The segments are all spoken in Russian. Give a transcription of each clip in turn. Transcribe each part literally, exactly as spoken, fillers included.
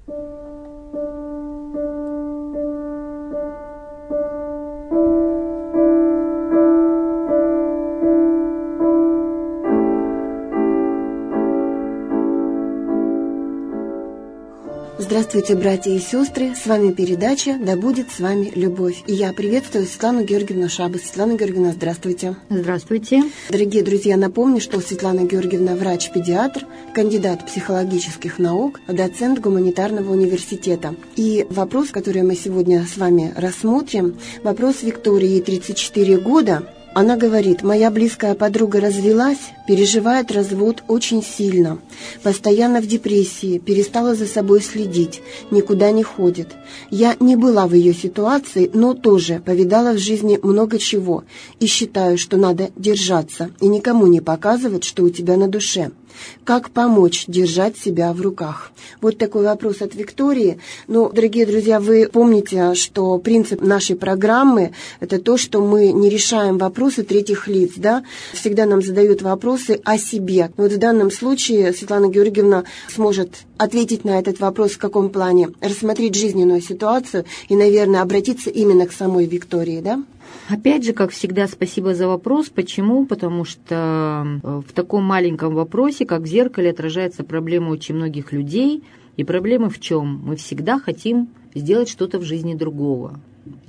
Здравствуйте, братья и сестры, с вами передача «Да будет с вами любовь». И я приветствую Светлану Георгиевну Шабас. Светлана Георгиевна, здравствуйте. Здравствуйте. Дорогие друзья, напомню, что Светлана Георгиевна врач-педиатр, кандидат психологических наук, доцент гуманитарного университета. И вопрос, который мы сегодня с вами рассмотрим, вопрос Виктории, ей тридцать четыре года. Она говорит: «Моя близкая подруга развелась, переживает развод очень сильно, постоянно в депрессии, перестала за собой следить, никуда не ходит. Я не была в ее ситуации, но тоже повидала в жизни много чего и считаю, что надо держаться и никому не показывать, что у тебя на душе. Как помочь держать себя в руках?» Вот такой вопрос от Виктории. Ну, дорогие друзья, вы помните, что принцип нашей программы – это то, что мы не решаем вопросы третьих лиц, да? Всегда нам задают вопросы о себе. Вот в данном случае Светлана Георгиевна сможет ответить на этот вопрос в каком плане? Рассмотреть жизненную ситуацию и, наверное, обратиться именно к самой Виктории, да? Опять же, как всегда, спасибо за вопрос. Почему? Потому что в таком маленьком вопросе, как в зеркале, отражается проблема очень многих людей. И проблема в чем? Мы всегда хотим сделать что-то в жизни другого.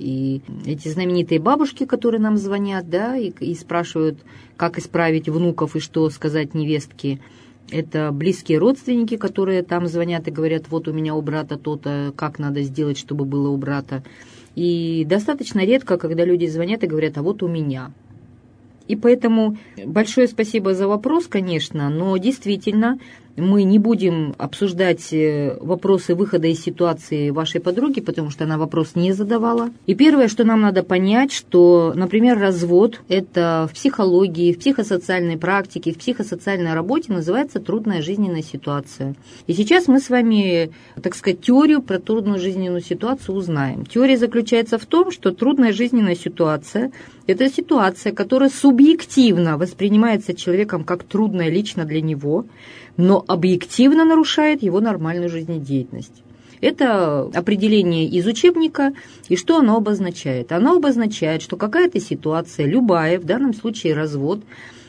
И эти знаменитые бабушки, которые нам звонят, да, и, и спрашивают, как исправить внуков и что сказать невестке, это близкие родственники, которые там звонят и говорят: вот у меня у брата то-то, как надо сделать, чтобы было у брата. И достаточно редко, когда люди звонят и говорят: а вот у меня. И поэтому большое спасибо за вопрос, конечно, но действительно мы не будем обсуждать вопросы выхода из ситуации вашей подруги, потому что она вопрос не задавала. И первое, что нам надо понять, что, например, развод – это в психологии, в психосоциальной практике, в психосоциальной работе называется трудная жизненная ситуация. И сейчас мы с вами, так сказать, теорию про трудную жизненную ситуацию узнаем. Теория заключается в том, что трудная жизненная ситуация – это ситуация, которая субъективно воспринимается человеком как трудная лично для него, но объективно нарушает его нормальную жизнедеятельность. Это определение из учебника, и что оно обозначает? Оно обозначает, что какая-то ситуация, любая, в данном случае развод,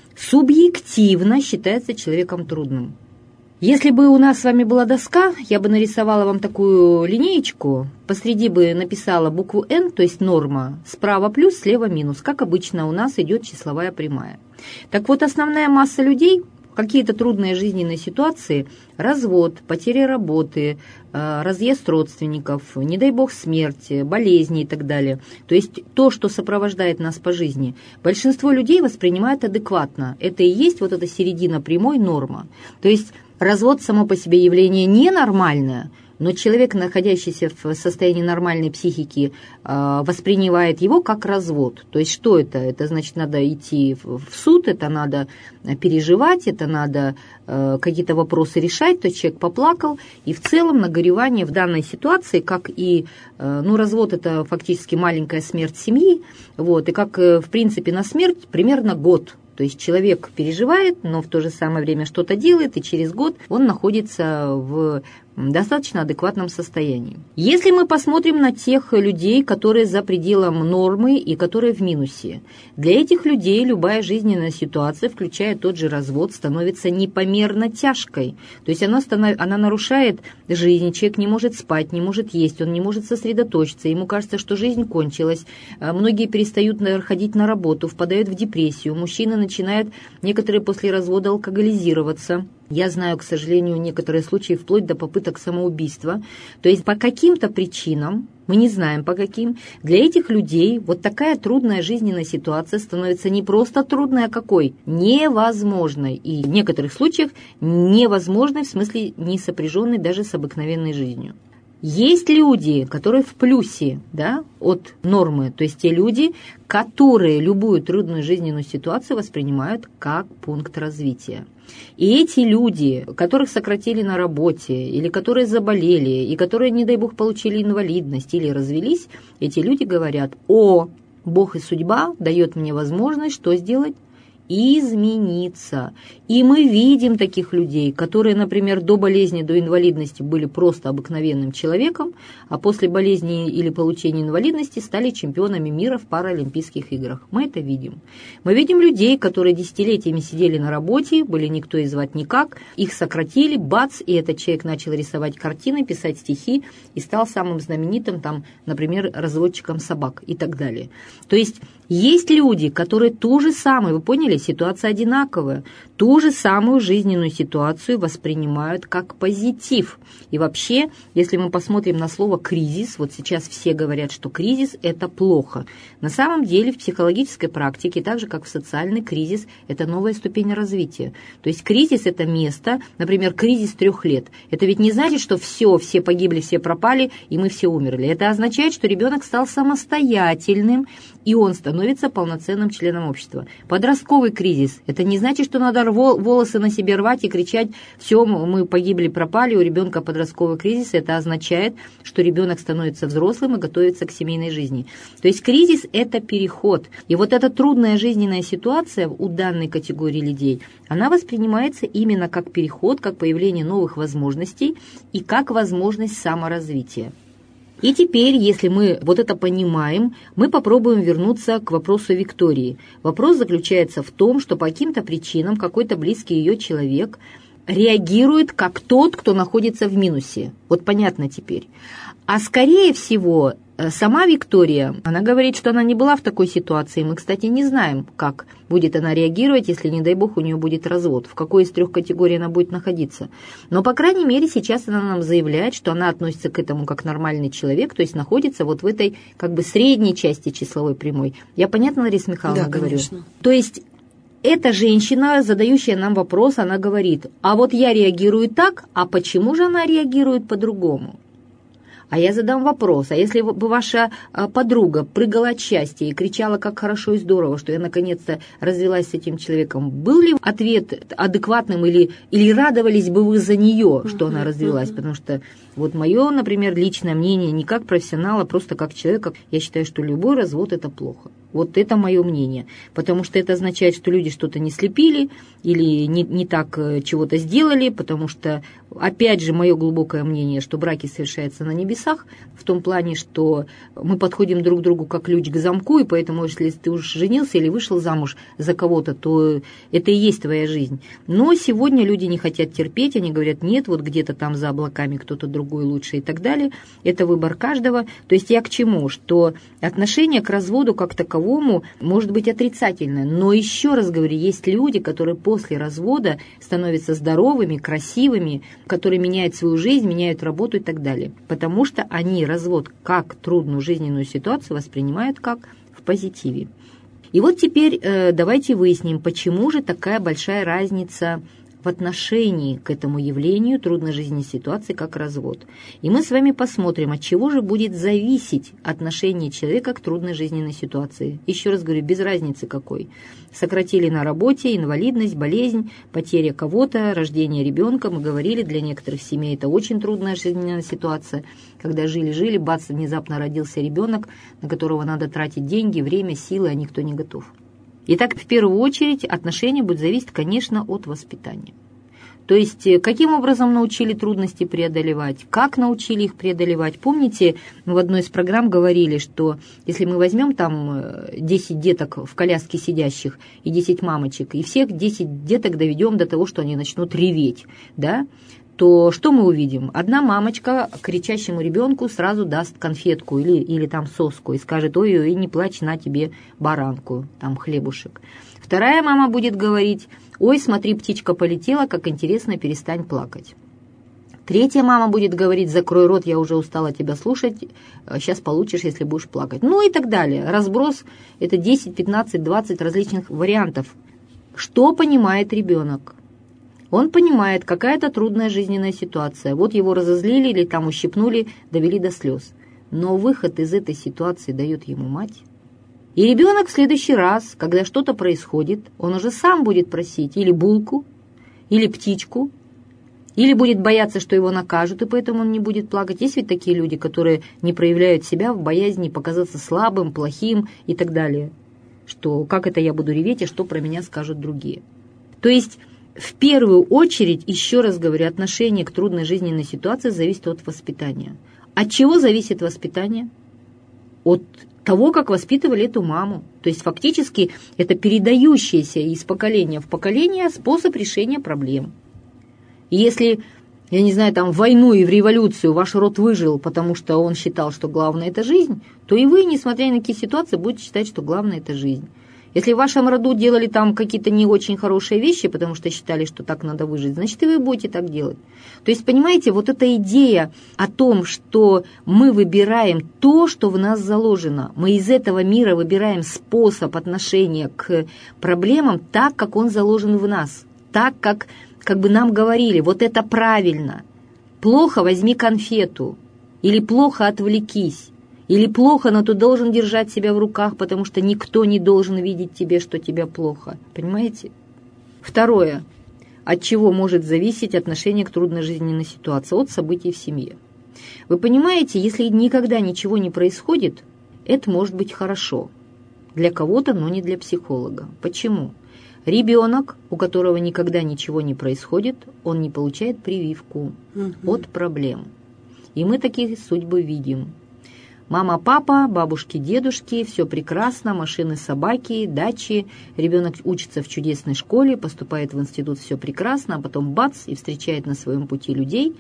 субъективно считается человеком трудным. Если бы у нас с вами была доска, я бы нарисовала вам такую линеечку, посреди бы написала букву «Н», то есть норма, справа плюс, слева минус, как обычно у нас идет числовая прямая. Так вот, основная масса людей, какие-то трудные жизненные ситуации, развод, потеря работы, разъезд родственников, не дай бог смерть, болезни и так далее. То есть то, что сопровождает нас по жизни, большинство людей воспринимает адекватно. Это и есть вот эта середина прямой норма. То есть развод само по себе явление ненормальное, но человек, находящийся в состоянии нормальной психики, воспринимает его как развод. То есть что это? Это значит, надо идти в суд, это надо переживать, это надо какие-то вопросы решать. То есть человек поплакал, и в целом нагоревание в данной ситуации, как и, ну, развод – это фактически маленькая смерть семьи, вот, и как, в принципе, на смерть примерно год. То есть человек переживает, но в то же самое время что-то делает, и через год он находится в достаточно адекватном состоянии. Если мы посмотрим на тех людей, которые за пределом нормы и которые в минусе, для этих людей любая жизненная ситуация, включая тот же развод, становится непомерно тяжкой. То есть она, станов... она нарушает жизнь, человек не может спать, не может есть, он не может сосредоточиться, ему кажется, что жизнь кончилась. Многие перестают ходить на работу, впадают в депрессию, мужчины начинают, некоторые после развода, алкоголизироваться. Я знаю, к сожалению, некоторые случаи вплоть до попыток самоубийства. То есть по каким-то причинам, мы не знаем по каким, для этих людей вот такая трудная жизненная ситуация становится не просто трудной, а какой? Невозможной. И в некоторых случаях невозможной, в смысле не сопряженной даже с обыкновенной жизнью. Есть люди, которые в плюсе, да, от нормы, то есть те люди, которые любую трудную жизненную ситуацию воспринимают как пункт развития. И эти люди, которых сократили на работе, или которые заболели, и которые, не дай бог, получили инвалидность или развелись, эти люди говорят: «О, Бог и судьба дает мне возможность что сделать? измениться. И мы видим таких людей, которые, например, до болезни, до инвалидности были просто обыкновенным человеком, а после болезни или получения инвалидности стали чемпионами мира в Паралимпийских играх. Мы это видим. Мы видим людей, которые десятилетиями сидели на работе, были никто и звать никак, их сократили, бац, и этот человек начал рисовать картины, писать стихи и стал самым знаменитым, там, например, разводчиком собак и так далее. То есть есть люди, которые ту же самую, вы поняли, ситуация одинаковая, ту же самую жизненную ситуацию воспринимают как позитив. И вообще, если мы посмотрим на слово «кризис», вот сейчас все говорят, что кризис – это плохо. На самом деле в психологической практике, так же как в социальный кризис, это новая ступень развития. То есть кризис – это место, например, кризис трех лет. Это ведь не значит, что все, все погибли, все пропали, и мы все умерли. Это означает, что ребенок стал самостоятельным, и он становится полноценным членом общества. Подростковый кризис – это не значит, что надо волосы на себе рвать и кричать «все, мы погибли, пропали», у ребенка подростковый кризис. Это означает, что ребенок становится взрослым и готовится к семейной жизни. То есть кризис – это переход. И вот эта трудная жизненная ситуация у данной категории людей, она воспринимается именно как переход, как появление новых возможностей и как возможность саморазвития. И теперь, если мы вот это понимаем, мы попробуем вернуться к вопросу Виктории. Вопрос заключается в том, что по каким-то причинам какой-то близкий ее человек реагирует как тот, кто находится в минусе. Вот понятно теперь. А скорее всего, сама Виктория, она говорит, что она не была в такой ситуации. Мы, кстати, не знаем, как будет она реагировать, если, не дай бог, у нее будет развод, в какой из трех категорий она будет находиться. Но, по крайней мере, сейчас она нам заявляет, что она относится к этому как нормальный человек, то есть находится вот в этой как бы средней части числовой прямой. Я понятно, Лариса Михайловна, да, говорю? Конечно. То есть эта женщина, задающая нам вопрос, она говорит, а вот я реагирую так, а почему же она реагирует по-другому? А я задам вопрос, а если бы ваша подруга прыгала от счастья и кричала, как хорошо и здорово, что я наконец-то развелась с этим человеком, был ли ответ адекватным или, или радовались бы вы за нее, что она развелась? Потому что вот мое, например, личное мнение, не как профессионала, просто как человека, я считаю, что любой развод – это плохо. Вот это мое мнение, потому что это означает, что люди что-то не слепили или не, не так чего-то сделали, потому что, опять же, мое глубокое мнение, что браки совершаются на небесах, в том плане, что мы подходим друг к другу как ключ к замку, и поэтому, если ты уж женился или вышел замуж за кого-то, то это и есть твоя жизнь. Но сегодня люди не хотят терпеть, они говорят, нет, вот где-то там за облаками кто-то другой лучше и так далее. Это выбор каждого. То есть я к чему? Что отношение к разводу как таковому может быть отрицательное. Но еще раз говорю, есть люди, которые после развода становятся здоровыми, красивыми, которые меняют свою жизнь, меняют работу и так далее. Потому что они развод как трудную жизненную ситуацию воспринимают как в позитиве. И вот теперь э, давайте выясним, почему же такая большая разница в отношении к этому явлению трудной жизненной ситуации, как развод. И мы с вами посмотрим, от чего же будет зависеть отношение человека к трудной жизненной ситуации. Еще раз говорю, без разницы какой. Сократили на работе, инвалидность, болезнь, потеря кого-то, рождение ребенка. Мы говорили, для некоторых семей это очень трудная жизненная ситуация. Когда жили-жили, бац, внезапно родился ребенок, на которого надо тратить деньги, время, силы, а никто не готов. Итак, в первую очередь отношения будут зависеть, конечно, от воспитания. То есть, каким образом научили трудности преодолевать, как научили их преодолевать. Помните, мы в одной из программ говорили, что если мы возьмем там десять деток в коляске сидящих и десять мамочек, и всех десять деток доведем до того, что они начнут реветь, да, то что мы увидим? Одна мамочка кричащему ребенку сразу даст конфетку или, или там соску и скажет, ой-ой, не плачь, на тебе баранку, там хлебушек. Вторая мама будет говорить, ой, смотри, птичка полетела, как интересно, перестань плакать. Третья мама будет говорить, закрой рот, я уже устала тебя слушать, сейчас получишь, если будешь плакать. Ну и так далее. Разброс – это десять, пятнадцать, двадцать различных вариантов. Что понимает ребенок? Он понимает, какая-то трудная жизненная ситуация. Вот его разозлили или там ущипнули, довели до слез. Но выход из этой ситуации дает ему мать. И ребенок в следующий раз, когда что-то происходит, он уже сам будет просить или булку, или птичку, или будет бояться, что его накажут, и поэтому он не будет плакать. Есть ведь такие люди, которые не проявляют себя в боязни показаться слабым, плохим и так далее. что как это я буду реветь, и что про меня скажут другие. То есть, в первую очередь, еще раз говорю, отношение к трудной жизненной ситуации зависит от воспитания. От чего зависит воспитание? От того, как воспитывали эту маму. То есть, фактически, это передающийся из поколения в поколение способ решения проблем. И если, я не знаю, там в войну и в революцию ваш род выжил, потому что он считал, что главное – это жизнь, то и вы, несмотря на какие ситуации, будете считать, что главное – это жизнь. Если в вашем роду делали там какие-то не очень хорошие вещи, потому что считали, что так надо выжить, значит, и вы будете так делать. То есть, понимаете, вот эта идея о том, что мы выбираем то, что в нас заложено, мы из этого мира выбираем способ отношения к проблемам так, как он заложен в нас, так, как, как бы нам говорили, вот это правильно. Плохо — возьми конфету, или плохо — отвлекись. Или плохо, но ты должен держать себя в руках, потому что никто не должен видеть тебе, что тебе плохо. Понимаете? Второе. От чего может зависеть отношение к трудной жизненной ситуации? От событий в семье. Вы понимаете, если никогда ничего не происходит, это может быть хорошо. Для кого-то, но не для психолога. Почему? Ребенок, у которого никогда ничего не происходит, он не получает прививку угу. от проблем. И мы такие судьбы видим. Мама, папа, бабушки, дедушки, все прекрасно, машины, собаки, дачи, ребенок учится в чудесной школе, поступает в институт, все прекрасно, а потом бац, и встречает на своем пути людей,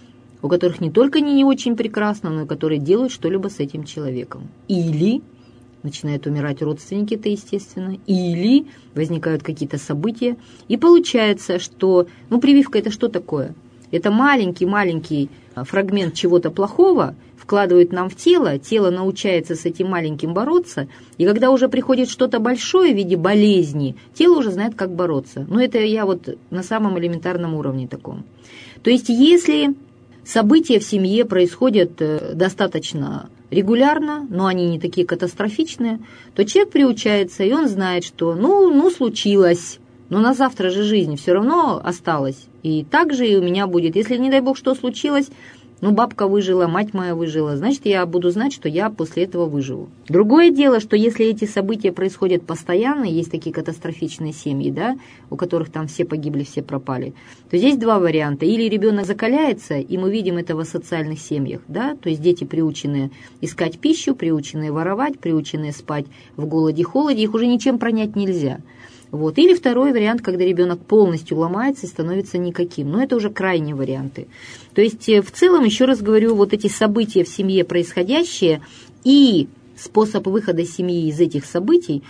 у которых не только не, не очень прекрасно, но и которые делают что-либо с этим человеком. Или начинают умирать родственники, это естественно, или возникают какие-то события, и получается, что, ну, прививка это что такое? Это маленький-маленький фрагмент чего-то плохого, вкладывает нам в тело, тело научается с этим маленьким бороться, и когда уже приходит что-то большое в виде болезни, тело уже знает, как бороться. Но это я вот на самом элементарном уровне таком. То есть если события в семье происходят достаточно регулярно, но они не такие катастрофичные, то человек приучается, и он знает, что ну, ну случилось, но на завтра же жизнь все равно осталась. И так же и у меня будет. Если, не дай бог, что случилось, ну, бабка выжила, мать моя выжила, значит, я буду знать, что я после этого выживу. Другое дело, что если эти события происходят постоянно, есть такие катастрофичные семьи, да, у которых там все погибли, все пропали, то здесь два варианта. Или ребенок закаляется, и мы видим это в социальных семьях, да, то есть дети приученные искать пищу, приученные воровать, приученные спать в голоде-холоде, их уже ничем пронять нельзя. Вот. Или второй вариант, когда ребенок полностью ломается и становится никаким. Но это уже крайние варианты. То есть, в целом, еще раз говорю, вот эти события в семье происходящие и способ выхода семьи из этих событий,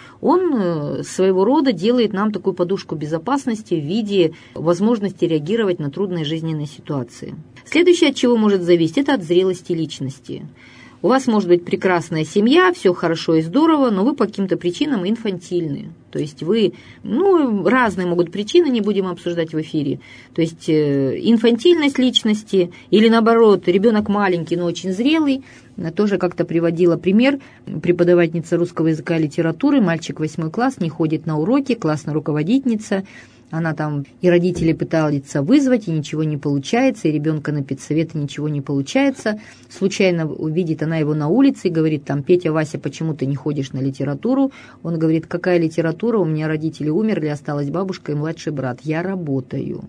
он своего рода делает нам такую подушку безопасности в виде возможности реагировать на трудные жизненные ситуации. Следующее, от чего может зависеть, это от зрелости личности. У вас может быть прекрасная семья, все хорошо и здорово, но вы по каким-то причинам инфантильны. То есть вы, ну, разные могут причины, не будем обсуждать в эфире. То есть э, инфантильность личности или, наоборот, ребенок маленький, но очень зрелый. Я тоже как-то приводила пример. Преподавательница русского языка и литературы, мальчик восьмой класс, не ходит на уроки, классная руководительница. Она там и родители пытаются вызвать, и ничего не получается, и ребенка на педсовет, и ничего не получается. Случайно увидит она его на улице и говорит, там, Петя, Вася, почему ты не ходишь на литературу? Он говорит, какая литература, у меня родители умерли, осталась бабушка и младший брат, я работаю.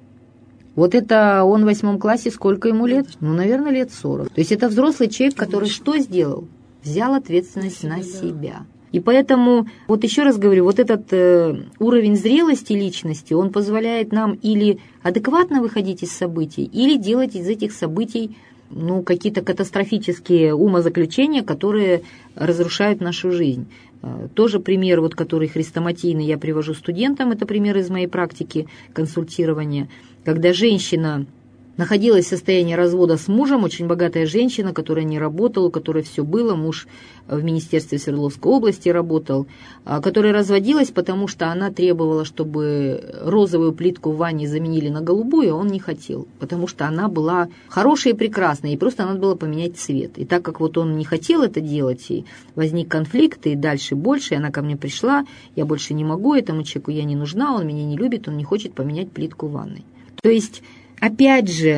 Вот это он в восьмом классе, сколько ему лет? Ну, наверное, лет сорок. То есть это взрослый человек, который что сделал? Взял ответственность на себя. И поэтому, вот еще раз говорю, вот этот э, уровень зрелости личности, он позволяет нам или адекватно выходить из событий, или делать из этих событий ну, какие-то катастрофические умозаключения, которые разрушают нашу жизнь. Э, тоже пример, вот, который хрестоматийный я привожу студентам, это пример из моей практики консультирования, когда женщина находилась в состоянии развода с мужем, очень богатая женщина, которая не работала, у которой все было, муж в Министерстве Свердловской области работал, которая разводилась, потому что она требовала, чтобы розовую плитку в ванне заменили на голубую, а он не хотел, потому что она была хорошая и прекрасная, и просто надо было поменять цвет. И так как вот он не хотел это делать, и возник конфликт, и дальше больше, и она ко мне пришла, я больше не могу, этому человеку я не нужна, он меня не любит, он не хочет поменять плитку в ванной. То есть опять же,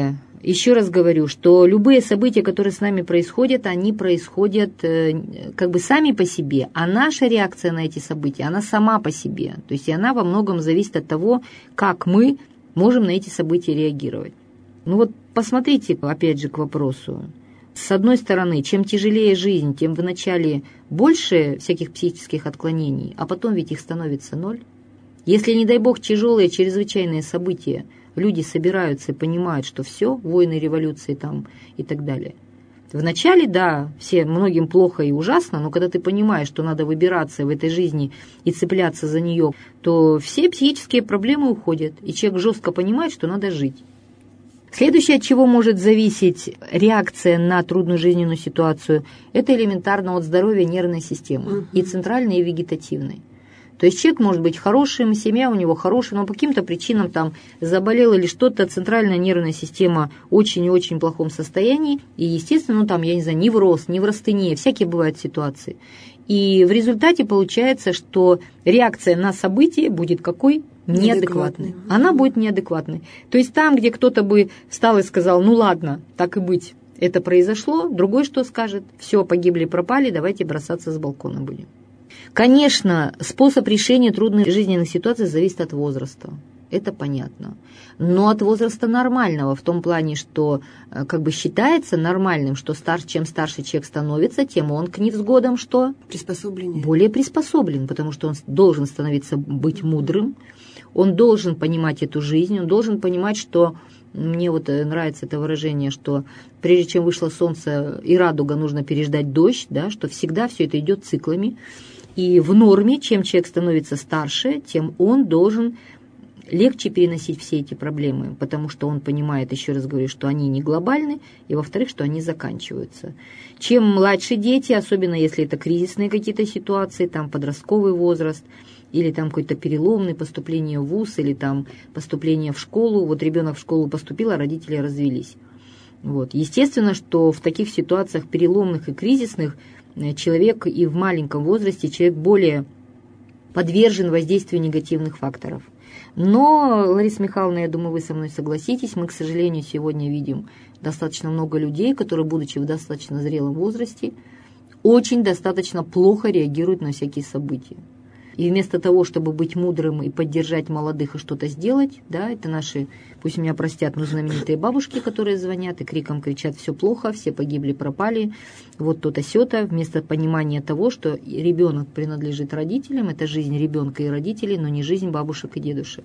Еще раз говорю, что любые события, которые с нами происходят, они происходят как бы сами по себе, а наша реакция на эти события, она сама по себе. То есть и она во многом зависит от того, как мы можем на эти события реагировать. Ну вот посмотрите, опять же, к вопросу. С одной стороны, чем тяжелее жизнь, тем вначале больше всяких психических отклонений, а потом ведь их становится ноль. Если, не дай бог, тяжелые, чрезвычайные события, люди собираются и понимают, что все, войны, революции там и так далее. Вначале, да, все, многим плохо и ужасно, но когда ты понимаешь, что надо выбираться в этой жизни и цепляться за нее, то все психические проблемы уходят, и человек жестко понимает, что надо жить. Следующее, от чего может зависеть реакция на трудную жизненную ситуацию, это элементарно от здоровья нервной системы, угу. и центральной, и вегетативной. То есть человек может быть хорошим, семья у него хорошая, но по каким-то причинам там заболел или что-то, центральная нервная система очень и очень плохом состоянии, и, естественно, ну там, я не знаю, невроз, неврастения, всякие бывают ситуации. И в результате получается, что реакция на событие будет какой? Неадекватной. Она будет неадекватной. То есть там, где кто-то бы встал и сказал, ну ладно, так и быть, это произошло, другой что скажет? Все, погибли, пропали, давайте бросаться с балкона будем. Конечно, способ решения трудных жизненных ситуаций зависит от возраста. Это понятно. Но от возраста нормального, в том плане, что как бы считается нормальным, что старше, чем старше человек становится, тем он к невзгодам что? Приспособленнее. Более приспособлен, потому что он должен становиться быть мудрым, он должен понимать эту жизнь, он должен понимать, что, мне вот нравится это выражение, что прежде чем вышло солнце и радуга, нужно переждать дождь, да, что всегда все это идет циклами. И в норме, чем человек становится старше, тем он должен легче переносить все эти проблемы, потому что он понимает, еще раз говорю, что они не глобальны, и, во-вторых, что они заканчиваются. Чем младше дети, особенно если это кризисные какие-то ситуации, там подростковый возраст, или там какой-то переломный, поступление в вуз, или там поступление в школу, вот ребенок в школу поступил, а родители развелись. Вот. Естественно, что в таких ситуациях переломных и кризисных человек и в маленьком возрасте человек более подвержен воздействию негативных факторов. Но, Лариса Михайловна, я думаю, вы со мной согласитесь, мы, к сожалению, сегодня видим достаточно много людей, которые, будучи в достаточно зрелом возрасте, очень достаточно плохо реагируют на всякие события. И вместо того, чтобы быть мудрым и поддержать молодых и что-то сделать, да, это наши, пусть меня простят, но знаменитые бабушки, которые звонят и криком кричат «все плохо, все погибли, пропали», вот то-то сё-то, вместо понимания того, что ребенок принадлежит родителям, это жизнь ребенка и родителей, но не жизнь бабушек и дедушек.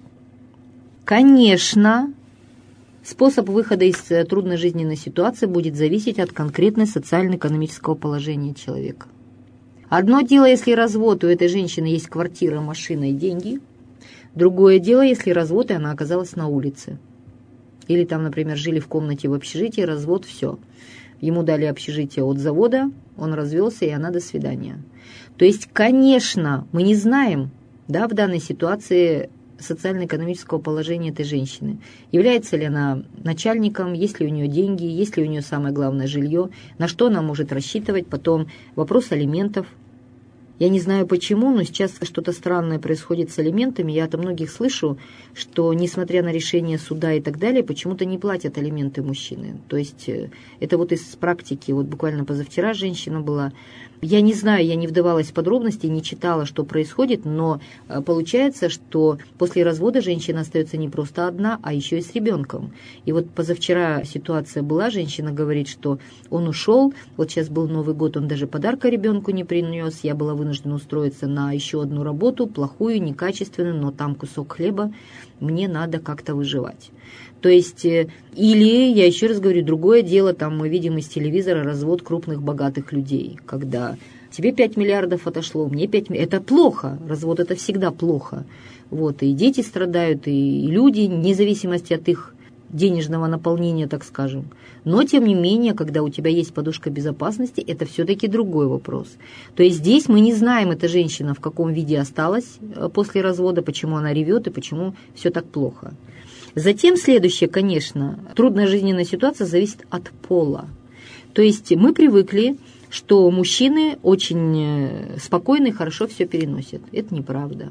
Конечно, способ выхода из трудной жизненной ситуации будет зависеть от конкретной социально-экономического положения человека. Одно дело, если развод, у этой женщины есть квартира, машина и деньги. Другое дело, если развод, и она оказалась на улице. Или там, например, жили в комнате в общежитии, развод, все. Ему дали общежитие от завода, он развелся, и она до свидания. То есть, конечно, мы не знаем, да, в данной ситуации социально-экономического положения этой женщины. Является ли она начальником, есть ли у нее деньги, есть ли у нее самое главное жилье, на что она может рассчитывать. Потом вопрос алиментов. Я не знаю почему, но сейчас что-то странное происходит с алиментами. Я от многих слышу, что, несмотря на решение суда и так далее, почему-то не платят алименты мужчины. То есть это вот из практики. Вот буквально позавчера женщина была. Я не знаю, я не вдавалась в подробности, не читала, что происходит, но получается, что после развода женщина остается не просто одна, а еще и с ребенком. И вот позавчера ситуация была, женщина говорит, что он ушел, вот сейчас был Новый год, он даже подарка ребенку не принес, я была вынуждена устроиться на еще одну работу, плохую, некачественную, но там кусок хлеба, мне надо как-то выживать. То есть, или, я еще раз говорю, другое дело, там мы видим из телевизора развод крупных богатых людей, когда тебе пять миллиардов отошло, мне пять миллиардов. Это плохо, развод это всегда плохо. Вот, и дети страдают, и люди, вне зависимости от их денежного наполнения, так скажем. Но, тем не менее, когда у тебя есть подушка безопасности, это все-таки другой вопрос. То есть здесь мы не знаем, эта женщина в каком виде осталась после развода, почему она ревет и почему все так плохо. Затем следующее, конечно, трудная жизненная ситуация зависит от пола. То есть мы привыкли, что мужчины очень спокойно и хорошо все переносят. Это неправда.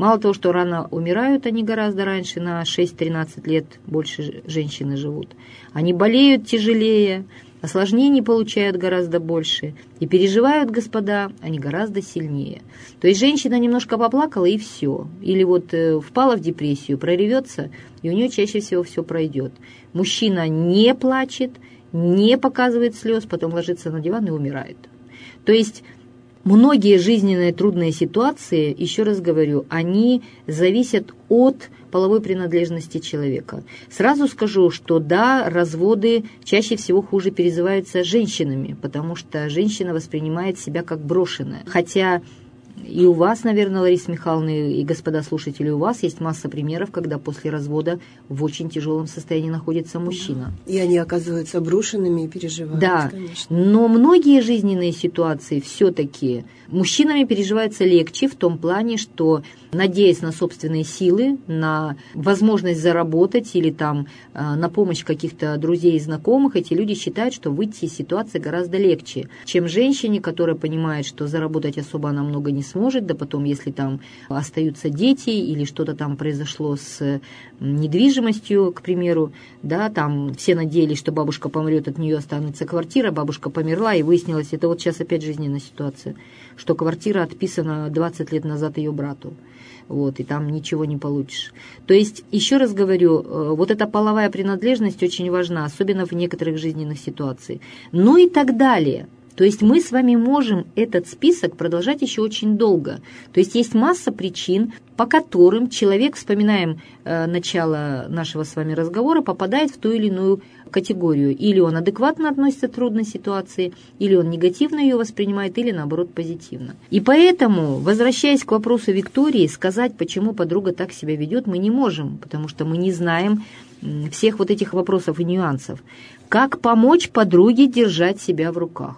Мало того, что рано умирают, они гораздо раньше, на шесть-тринадцать лет больше женщины живут. Они болеют тяжелее, осложнений получают гораздо больше. И переживают, господа, они гораздо сильнее. То есть женщина немножко поплакала, и все. Или вот э, впала в депрессию, проревется, и у нее чаще всего все пройдет. Мужчина не плачет, не показывает слез, потом ложится на диван и умирает. То есть многие жизненные трудные ситуации, еще раз говорю, они зависят от половой принадлежности человека. Сразу скажу, что да, разводы чаще всего хуже переживаются женщинами, потому что женщина воспринимает себя как брошенная. Хотя и у вас, наверное, Лариса Михайловна, и господа слушатели, у вас есть масса примеров, когда после развода в очень тяжелом состоянии находится мужчина. И они оказываются брошенными и переживают, да, конечно. Но многие жизненные ситуации все-таки мужчинами переживаются легче в том плане, что, надеясь на собственные силы, на возможность заработать или там на помощь каких-то друзей и знакомых, эти люди считают, что выйти из ситуации гораздо легче, чем женщине, которая понимает, что заработать особо она много не сможет, да потом, если там остаются дети или что-то там произошло с недвижимостью, к примеру, да, там все надеялись, что бабушка помрет, от нее останется квартира, бабушка померла, и выяснилось, это вот сейчас опять жизненная ситуация, что квартира отписана двадцать лет назад ее брату. Вот, и там ничего не получишь. То есть, еще раз говорю, вот эта половая принадлежность очень важна, особенно в некоторых жизненных ситуациях. Ну и так далее. То есть мы с вами можем этот список продолжать еще очень долго. То есть есть масса причин, по которым человек, вспоминаем э, начало нашего с вами разговора, попадает в ту или иную категорию. Или он адекватно относится к трудной ситуации, или он негативно ее воспринимает, или наоборот позитивно. И поэтому, возвращаясь к вопросу Виктории, сказать, почему подруга так себя ведет, мы не можем, потому что мы не знаем всех вот этих вопросов и нюансов. Как помочь подруге держать себя в руках?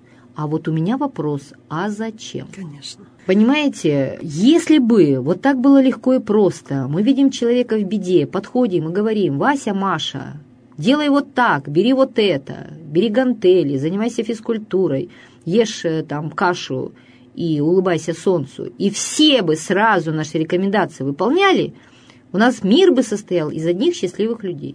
А вот у меня вопрос, а зачем? Конечно. Понимаете, если бы вот так было легко и просто, мы видим человека в беде, подходим и говорим: Вася, Маша, делай вот так, бери вот это, бери гантели, занимайся физкультурой, ешь там кашу и улыбайся солнцу, и все бы сразу наши рекомендации выполняли, у нас мир бы состоял из одних счастливых людей.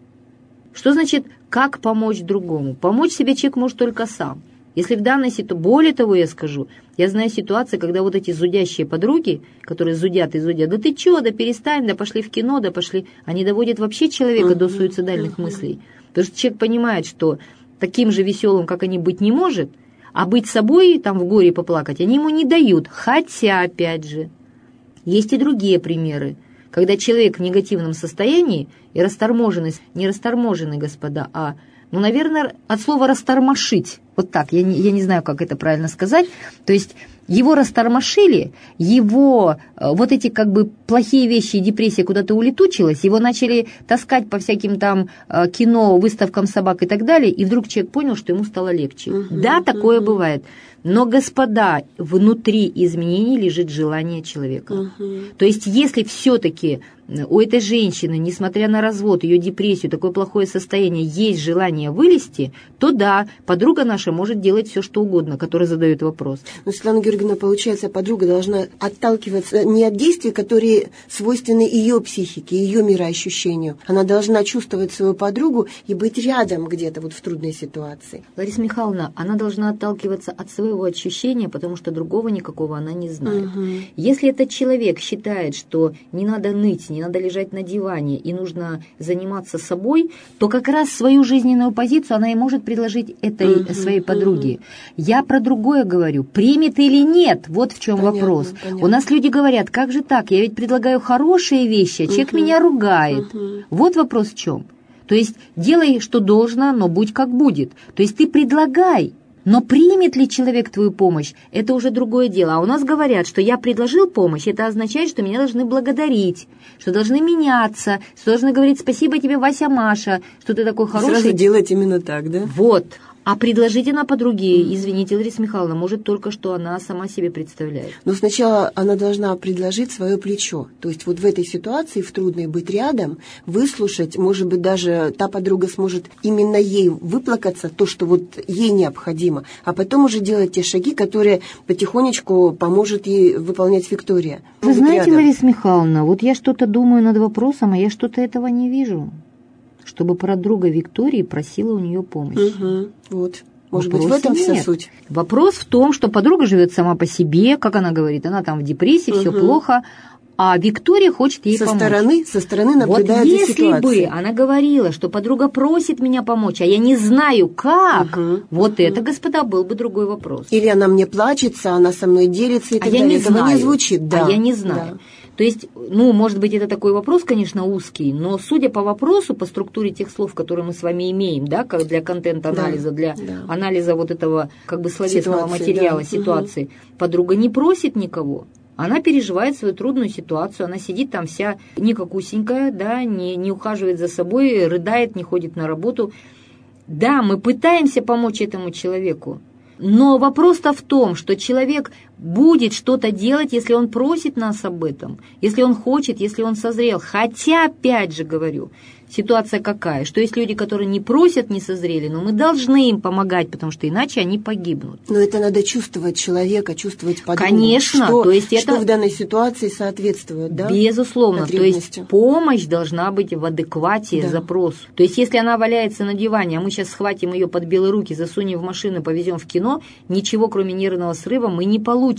Что значит, как помочь другому? Помочь себе человек может только сам. Если в данной ситуации, более того, я скажу, я знаю ситуации, когда вот эти зудящие подруги, которые зудят и зудят, да ты чё, да перестань, да пошли в кино, да пошли, они доводят вообще человека uh-huh. до суицидальных uh-huh. мыслей. Потому что человек понимает, что таким же веселым, как они, быть не может, а быть собой, там в горе поплакать, они ему не дают. Хотя, опять же, есть и другие примеры, когда человек в негативном состоянии и расторможенный, не расторможенный, господа, а ну, наверное, от слова «растормошить». Вот так, я не, я не знаю, как это правильно сказать. То есть его растормошили, его вот эти как бы плохие вещи и депрессия куда-то улетучилась, его начали таскать по всяким там кино, выставкам собак и так далее, и вдруг человек понял, что ему стало легче. Uh-huh, да, такое uh-huh. бывает. Но, господа, внутри изменений лежит желание человека. Uh-huh. То есть, если все-таки у этой женщины, несмотря на развод, ее депрессию, такое плохое состояние, есть желание вылезти, то да, подруга наша может делать все, что угодно, которая задает вопрос. Но, Светлана Георгиевна, получается, подруга должна отталкиваться не от действий, которые свойственны ее психике, ее мироощущению. Она должна чувствовать свою подругу и быть рядом где-то вот в трудной ситуации. Лариса Михайловна, она должна отталкиваться от своего ощущения, потому что другого никакого она не знает. Угу. Если этот человек считает, что не надо ныть, не надо лежать на диване и нужно заниматься собой, то как раз свою жизненную позицию она и может предложить этой uh-huh, своей подруге. Uh-huh. Я про другое говорю. Примет или нет, вот в чем понятно, вопрос. Понятно. У нас люди говорят, как же так, я ведь предлагаю хорошие вещи, а человек uh-huh. меня ругает. Uh-huh. Вот вопрос в чем. То есть делай, что должно, но будь как будет. То есть ты предлагай. Но примет ли человек твою помощь, это уже другое дело. А у нас говорят, что я предложил помощь, это означает, что меня должны благодарить, что должны меняться, что должны говорить спасибо тебе, Вася, Маша, что ты такой хороший. Сразу делать именно так, да? Вот. А предложить она подруге, извините, Лариса Михайловна, может только что она сама себе представляет. Но сначала она должна предложить свое плечо. То есть вот в этой ситуации, в трудной, быть рядом, выслушать, может быть, даже та подруга сможет именно ей выплакаться, то, что вот ей необходимо, а потом уже делать те шаги, которые потихонечку поможет ей выполнять Виктория. Вы знаете, рядом. Лариса Михайловна, вот я что-то думаю над вопросом, а я что-то этого не вижу. Чтобы подруга Виктории просила у нее помощь. Угу, вот. Может быть, в этом нет. Вся суть? Вопрос в том, что подруга живет сама по себе, как она говорит, она там в депрессии, угу. все плохо, а Виктория хочет ей со помочь. Стороны, со стороны наблюдает за ситуацией. Вот если бы она говорила, что подруга просит меня помочь, а я не знаю как, угу. вот угу. это, господа, был бы другой вопрос. Или она мне плачется, она со мной делится и а так я далее. Не знаю. Не звучит, да. А я не знаю. Да. То есть, ну, может быть, это такой вопрос, конечно, узкий, но судя по вопросу, по структуре тех слов, которые мы с вами имеем, да, как для контент-анализа, да, для да. анализа вот этого как бы словесного ситуации, материала, да. ситуации, угу. подруга не просит никого. Она переживает свою трудную ситуацию, она сидит там вся никакусенькая, да, не, не ухаживает за собой, рыдает, не ходит на работу. Да, мы пытаемся помочь этому человеку, но вопрос-то в том, что человек будет что-то делать, если он просит нас об этом, если он хочет, если он созрел. Хотя, опять же говорю, ситуация какая, что есть люди, которые не просят, не созрели, но мы должны им помогать, потому что иначе они погибнут. Но это надо чувствовать человека, чувствовать подругу. Конечно, что, то есть что это в данной ситуации соответствует, да? Безусловно, то есть помощь должна быть в адеквате да. запросу. То есть если она валяется на диване, а мы сейчас схватим ее под белые руки, засунем в машину, повезем в кино, ничего кроме нервного срыва мы не получим.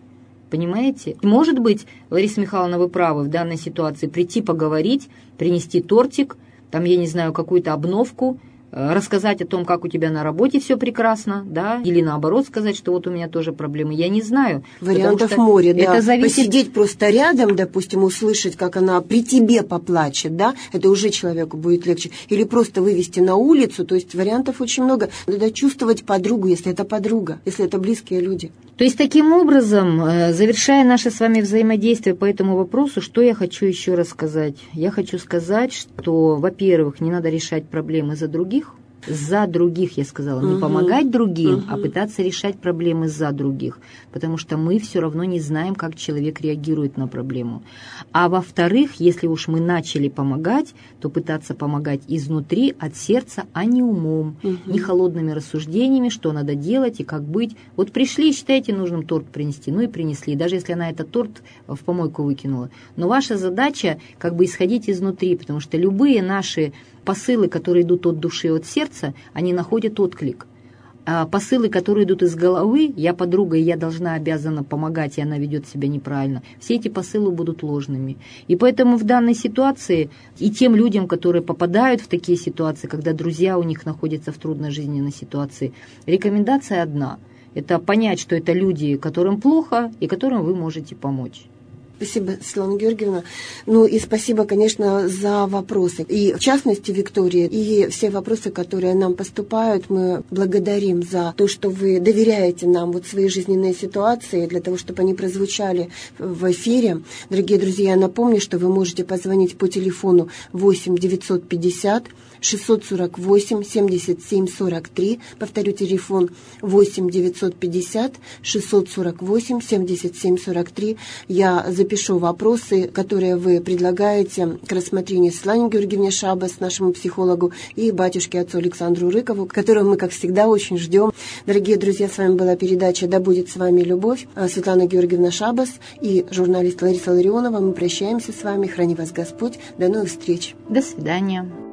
Понимаете? Может быть, Лариса Михайловна, вы правы в данной ситуации, прийти поговорить, принести тортик, там, я не знаю, какую-то обновку, рассказать о том, как у тебя на работе все прекрасно, да, или наоборот сказать, что вот у меня тоже проблемы, я не знаю. Вариантов море, да. Это зависит... Посидеть просто рядом, допустим, услышать, как она при тебе поплачет, да, это уже человеку будет легче. Или просто вывести на улицу, то есть вариантов очень много. Надо чувствовать подругу, если это подруга, если это близкие люди. То есть таким образом, завершая наше с вами взаимодействие по этому вопросу, что я хочу еще раз сказать? Я хочу сказать, что, во-первых, не надо решать проблемы за других, за других, я сказала, не uh-huh. помогать другим, uh-huh. а пытаться решать проблемы за других, потому что мы все равно не знаем, как человек реагирует на проблему. А во-вторых, если уж мы начали помогать, то пытаться помогать изнутри, от сердца, а не умом, uh-huh. не холодными рассуждениями, что надо делать и как быть. Вот пришли, считаете нужным торт принести, ну и принесли, даже если она этот торт в помойку выкинула. Но ваша задача как бы исходить изнутри, потому что любые наши посылы, которые идут от души, от сердца, они находят отклик. А посылы, которые идут из головы, я подруга, и я должна, обязана помогать, и она ведет себя неправильно, все эти посылы будут ложными. И поэтому в данной ситуации и тем людям, которые попадают в такие ситуации, когда друзья у них находятся в трудной жизненной ситуации, рекомендация одна – это понять, что это люди, которым плохо, и которым вы можете помочь. Спасибо, Светлана Георгиевна. Ну и спасибо, конечно, за вопросы. И в частности, Виктория, и все вопросы, которые нам поступают, мы благодарим за то, что вы доверяете нам вот свои жизненные ситуации, для того, чтобы они прозвучали в эфире. Дорогие друзья, я напомню, что вы можете позвонить по телефону восемь девятьсот пятьдесят шестьсот сорок восемь семьдесят семь сорок три. Повторю, телефон восемь девятьсот пятьдесят шестьсот сорок восемь семьдесят семь сорок три. Я запишу вопросы, которые вы предлагаете к рассмотрению Светлане Георгиевне Шабас, нашему психологу, и батюшке отцу Александру Рыкову, которого мы, как всегда, очень ждем. Дорогие друзья, с вами была передача «Да будет с вами любовь». Светлана Георгиевна Шабас и журналист Лариса Ларионова. Мы прощаемся с вами. Храни вас Господь. До новых встреч. До свидания.